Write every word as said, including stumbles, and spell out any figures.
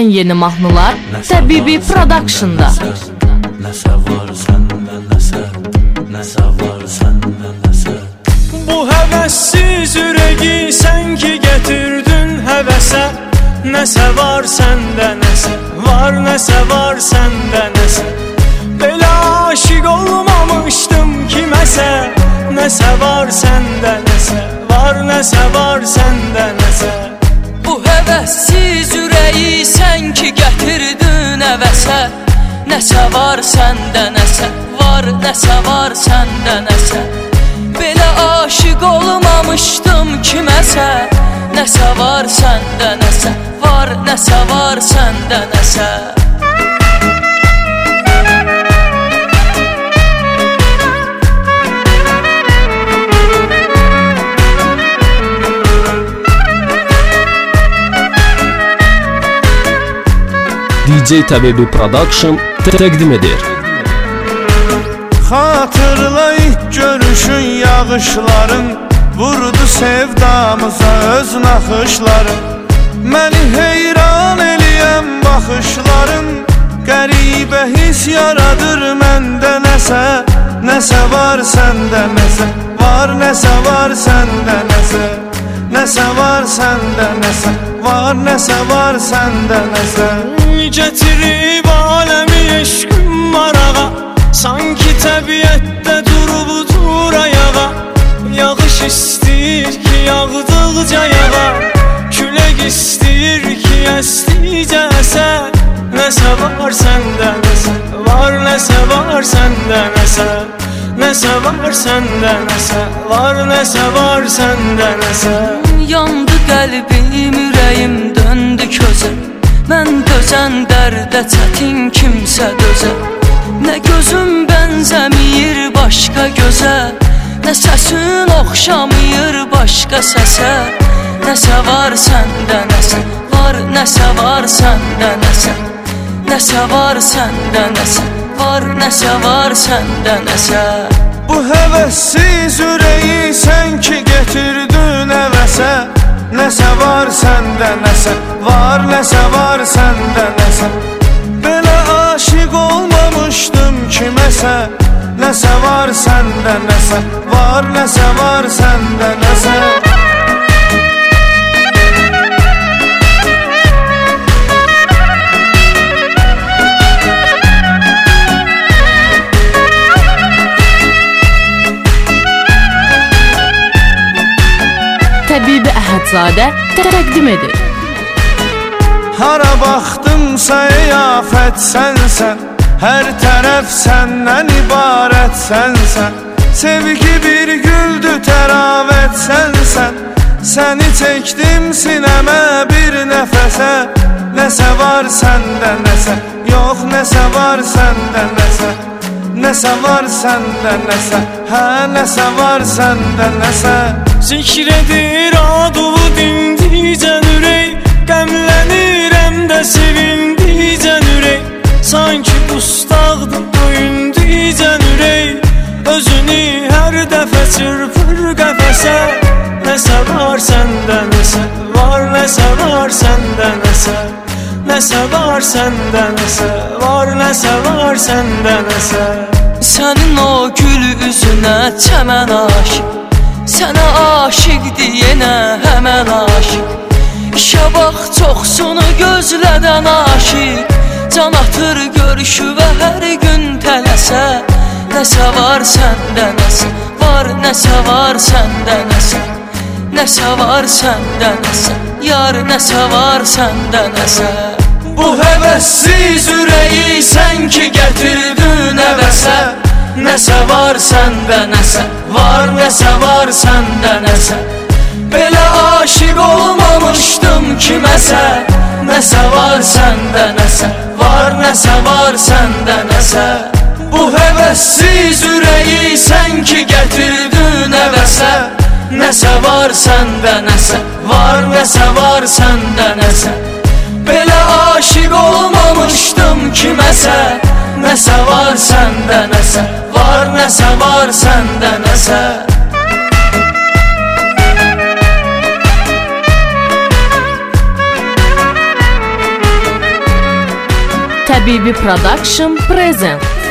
ən yeni mahnılar Təbibi Production'da. Nəsə var səndə nəsə, nəsə var səndə nəsə. Bu həvəssiz ürəyi sən ki getirdin həvəsə. Nəsə var səndə nəsə, var nəsə var səndə nəsə. Belə aşiq olmamışdım kiməsə. Nəsə var səndə nəsə, var nəsə var səndə nəsə. Bu həvəssiz ürəyi sən ki gətirdin əvəsə. Nəsə var səndə nəsə, var nəsə var səndə nəsə. Belə aşiq olmamışdım kiməsə. Nəsə var səndə nəsə, var nəsə var səndə nəsə. D J Təbibi Production təqdim edir. Xatırla ilk görüşün yağışların, vurdu sevdamıza öz naxışların. Məni heyran eləyən baxışların, qəribə his yaradır məndə nəsə. Nəsə var səndə nəsə, var nəsə var səndə nəsə. Nəsə var səndə nəsə, var nəsə var səndə nəsə. Gətirib aləmi eşqim marağa, sanki təbiətdə durub dur ayağa. Yağış istəyir ki yağdıqca yağa, külək istəyir ki əsdikcə əsə. Nəsə var səndə nəsə, var nəsə var səndə nəsə. Nəsə var səndə nəsə, var nəsə var səndə nəsə. Yandı qəlbim, ürəyim döndü közə. Mən dözən dərdə çətin kimsə dözə. Nə gözüm bənzəmir başqa gözə, nə səsin oxşamır başqa səsə. Nəsə var səndə nəsə, var nəsə var səndə nəsə. Nəsə var səndə nəsə, var nəsə var səndə nəsə. Bu həvəssiz ürəyi sən ki getirdin əvəsə. Nəsə var səndə nəsə, var nəsə var səndə nəsə. Belə aşiq olmamışdım kiməsə. Nəsə var səndə nəsə, var nəsə var səndə nəsə. Təbibi Əhədzadə təqdim edir. Hara baxdımsa eyafət sənsən, hər tərəf səndən ibarət sənsən. Sevgi bir güldü təravət sənsən, səni çəkdim sinəmə bir nəfəsə. Nəsə var səndə nəsə, yox nəsə var səndə nəsə. Nəsə var səndə nəsə, hə nəsə var səndə nəsə. Zikr edir adığı dindicən ürək, qəmlənirəm də sevindicən ürək. Sanki bustaqdır döyündicən ürək, özünü hər dəfə çırpır qəfəsə. Nəsə var səndə nəsə, var nəsə var səndə nəsə. Nəsə var səndə nəsə, var nəsə var səndə nəsə. Sənin o gül üzünə çəmən aşiq, sənə aşiq deyənə həmən aşiq. İşə bax çoxsunu gözlədən aşiq, can atır görüşü və hər gün tələsə. Nəsə var səndə nəsə, var nəsə var səndə nəsə. Nəsə var səndə nəsə, yar nəsə var səndə nəsə. Bu həvəssiz ürəyi sən ki gətirdin əvəsə. Nəsə var səndə nəsə, var nəsə var səndə nəsə. Belə aşiq olmamışdım kiməsə. Nəsə var səndə nəsə, var nəsə var səndə nəsə. Bu həvəssiz ürəyi sən ki gətirdin əvəsə. Nəsə var səndə nəsə, var nəsə var səndə nəsə. Belə aşiq olmamışdım kiməsə. Nəsə var səndə nəsə, var nəsə var səndə nəsə. Təbibi Production Present.